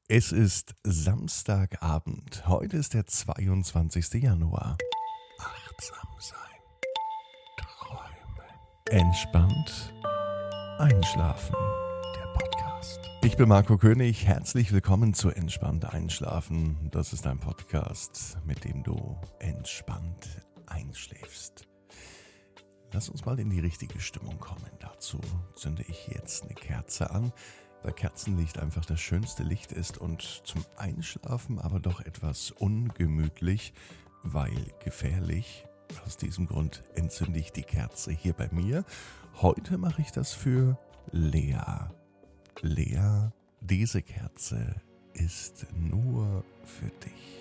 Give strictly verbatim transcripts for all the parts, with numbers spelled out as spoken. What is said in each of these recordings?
Es ist Samstagabend. Heute ist der zweiundzwanzigste Januar. Achtsam sein. Träumen. Entspannt. Einschlafen. Der Podcast. Ich bin Marco König. Herzlich willkommen zu Entspannt Einschlafen. Das ist ein Podcast, mit dem du entspannt einschläfst. Lass uns mal in die richtige Stimmung kommen. Dazu zünde ich jetzt eine Kerze an, weil Kerzenlicht einfach das schönste Licht ist und zum Einschlafen aber doch etwas ungemütlich, weil gefährlich. Aus diesem Grund entzünde ich die Kerze hier bei mir. Heute mache ich das für Lea. Lea, diese Kerze ist nur für dich.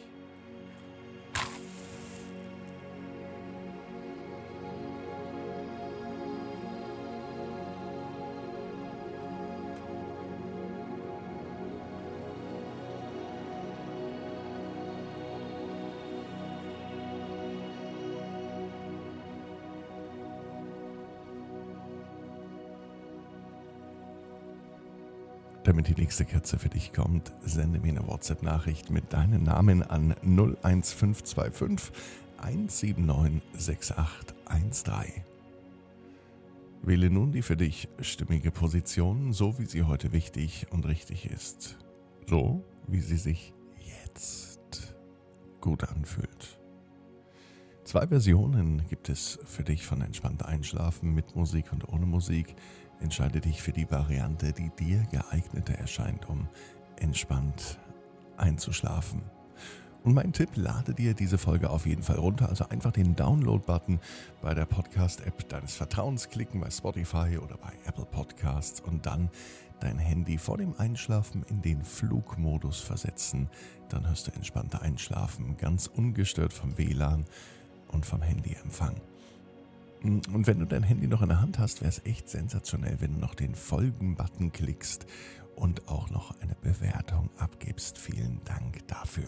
Damit die nächste Kerze für dich kommt, sende mir eine WhatsApp-Nachricht mit deinem Namen an null eins fünf zwei fünf eins sieben neun sechs acht eins drei. Wähle nun die für dich stimmige Position, so wie sie heute wichtig und richtig ist. So, wie sie sich jetzt gut anfühlt. Zwei Versionen gibt es für dich von Entspannt Einschlafen mit Musik und ohne Musik. Entscheide dich für die Variante, die dir geeigneter erscheint, um entspannt einzuschlafen. Und mein Tipp, lade dir diese Folge auf jeden Fall runter, also einfach den Download-Button bei der Podcast-App deines Vertrauens klicken, bei Spotify oder bei Apple Podcasts und dann dein Handy vor dem Einschlafen in den Flugmodus versetzen. Dann hörst du entspannter Einschlafen, ganz ungestört vom W L A N und vom Handyempfang. Und wenn du dein Handy noch in der Hand hast, wäre es echt sensationell, wenn du noch den Folgen-Button klickst und auch noch eine Bewertung abgibst. Vielen Dank dafür.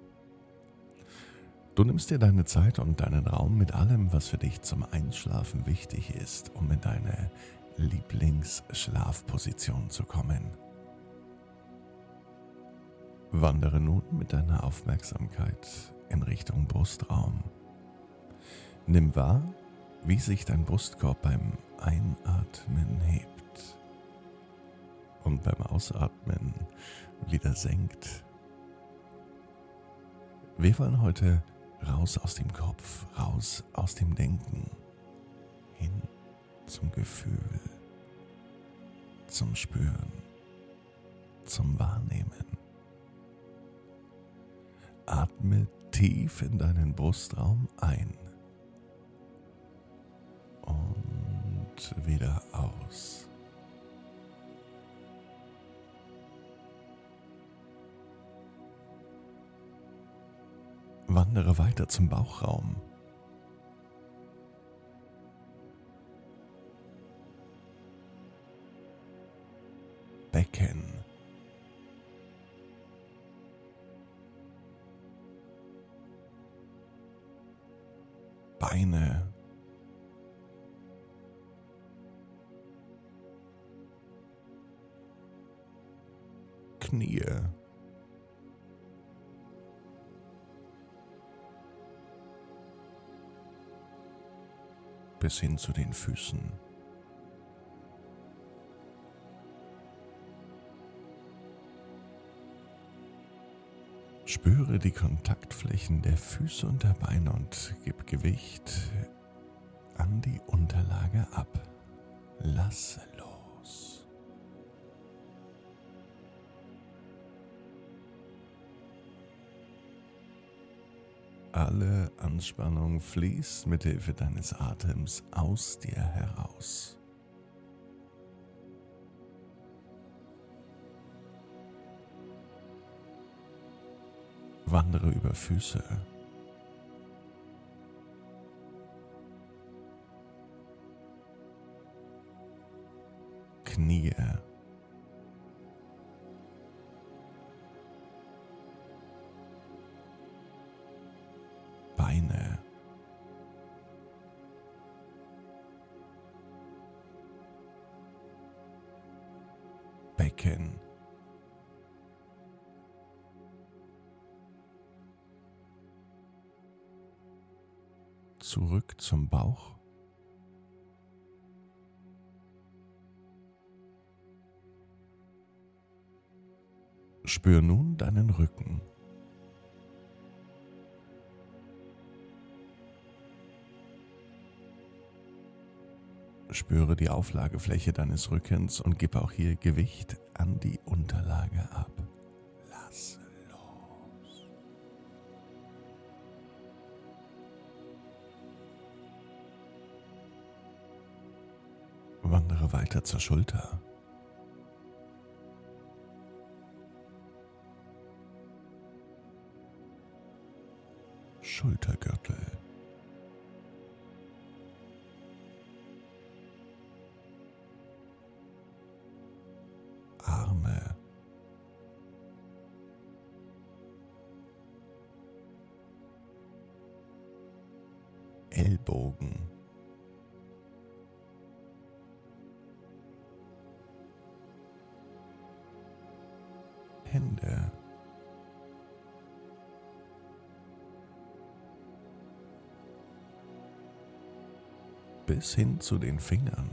Du nimmst dir deine Zeit und deinen Raum mit allem, was für dich zum Einschlafen wichtig ist, um in deine Lieblingsschlafposition zu kommen. Wandere nun mit deiner Aufmerksamkeit in Richtung Brustraum. Nimm wahr, wie sich dein Brustkorb beim Einatmen hebt und beim Ausatmen wieder senkt. Wir wollen heute raus aus dem Kopf, raus aus dem Denken, hin zum Gefühl, zum Spüren, zum Wahrnehmen. Atme tief in deinen Brustraum ein. Und wieder aus. Wandere weiter zum Bauchraum. Becken. Beine. Knie, bis hin zu den Füßen. Spüre die Kontaktflächen der Füße und der Beine und gib Gewicht an die Unterlage ab. Lass los. Alle Anspannung fließt mit Hilfe deines Atems aus dir heraus. Wandere über Füße. Knie. Beine. Becken. zurück zum Bauch. Spür nun deinen Rücken. Spüre die Auflagefläche deines Rückens und gib auch hier Gewicht an die Unterlage ab. Lass los. Wandere weiter zur Schulter. Schultergürtel. Arme. Ellbogen. Hände. Bis hin zu den Fingern.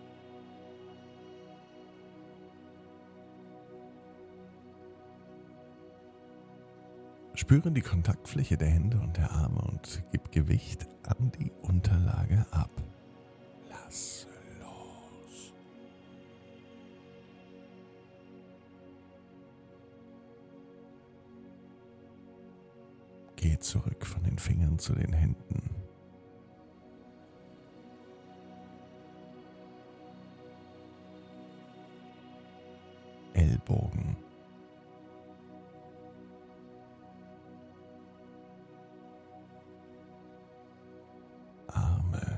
Spüre die Kontaktfläche der Hände und der Arme und gib Gewicht an die Unterlage ab. Lass los. Geh zurück von den Fingern zu den Händen. Ellbogen. Arme.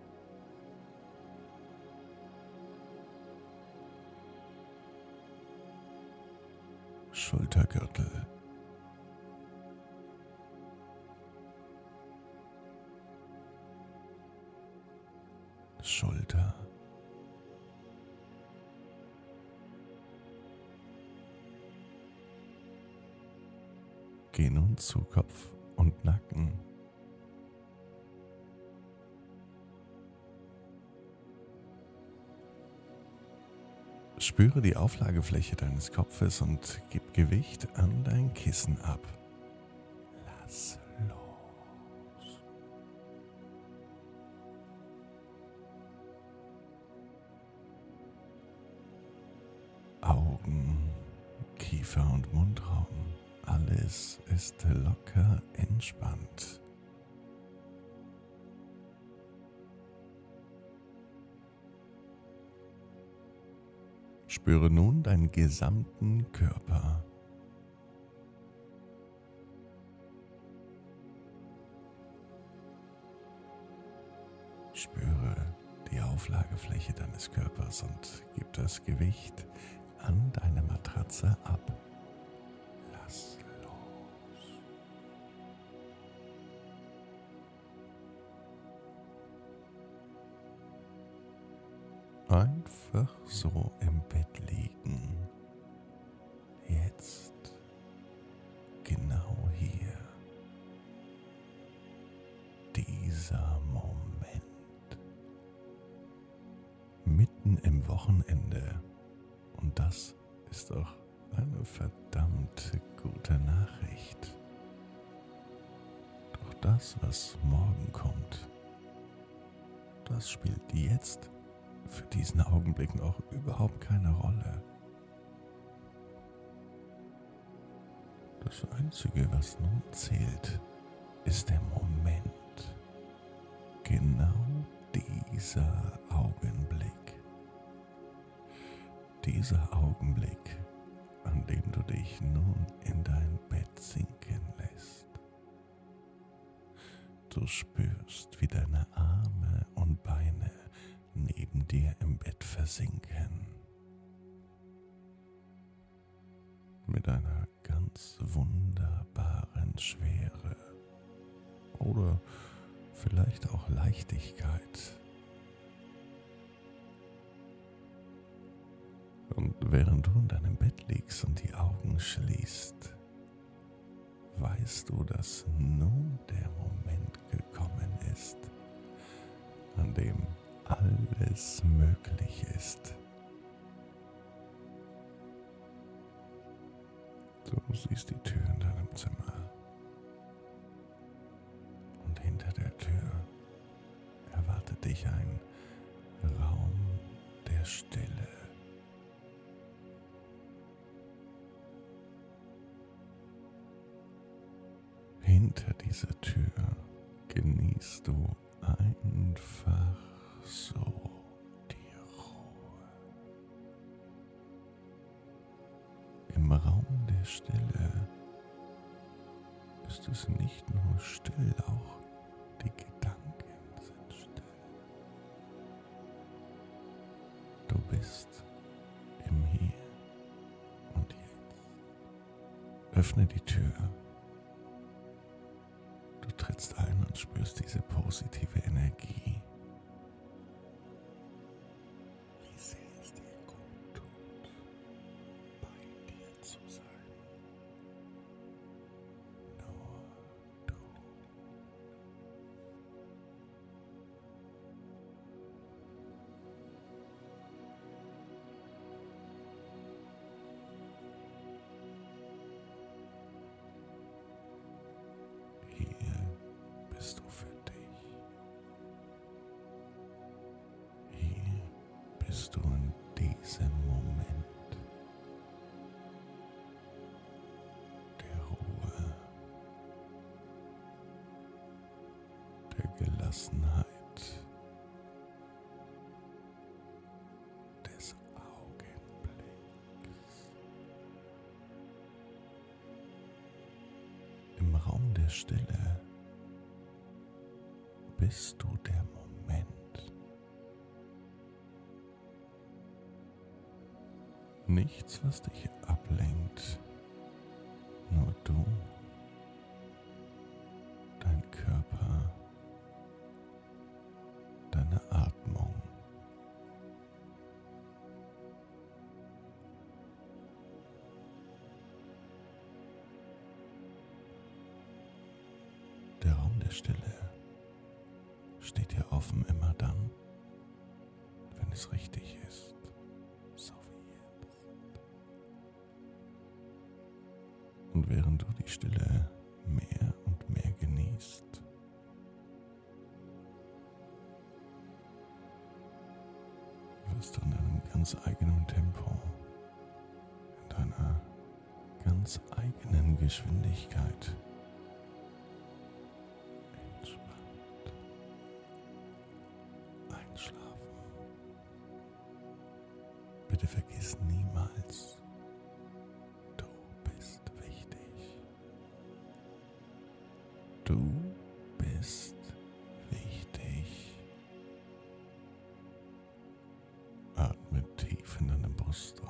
Schultergürtel. Schulter. Geh nun zu Kopf und Nacken. Spüre die Auflagefläche deines Kopfes und gib Gewicht an dein Kissen ab. Lass los. Augen, Kiefer und Mundraum. Alles ist locker entspannt. Spüre nun deinen gesamten Körper. Spüre die Auflagefläche deines Körpers und gib das Gewicht an deine Matratze ab. Lass los. Einfach so im Bett liegen. Jetzt. Genau hier. Dieser Moment. Mitten im Wochenende. Und das ist doch eine verdammt gute Nachricht. Doch das, was morgen kommt, das spielt jetzt für diesen Augenblick noch überhaupt keine Rolle. Das Einzige, was nun zählt, ist der Moment. Genau dieser Augenblick. Dieser Augenblick, an dem du dich nun in dein Bett sinken lässt. Du spürst, wie deine Arme und Beine neben dir im Bett versinken. Mit einer ganz wunderbaren Schwere oder vielleicht auch Leichtigkeit. Und während du in deinem Bett liegst und die Augen schließt, weißt du, dass nun der Moment gekommen ist, dem alles möglich ist. Du siehst die Tür in deinem Zimmer. Und hinter der Tür erwartet dich ein Raum der Stille. Hinter dieser Tür genießt du einfach so die Ruhe. Im Raum der Stille ist es nicht nur still, auch die Gedanken sind still. Du bist im Hier und Jetzt. Öffne die Tür. Du trittst ein und spürst diese positive Energie. Wie sehr es dir gut tut, bei dir zu sein. Nur du. Hier bist du für dich. Hier bist du in diesem Moment der Ruhe, der Gelassenheit, des Augenblicks. Im Raum der Stille bist du der Moment. Nichts, was dich ablenkt, nur du, dein Körper, deine Atmung. Der Raum der Stille steht dir offen immer dann, wenn es richtig ist, so wie jetzt. Und während du die Stille mehr und mehr genießt, wirst du in deinem ganz eigenen Tempo, in deiner ganz eigenen Geschwindigkeit entspannt einschlafen. Bitte vergiss niemals, du bist wichtig. Du bist wichtig. Atme tief in deine Brust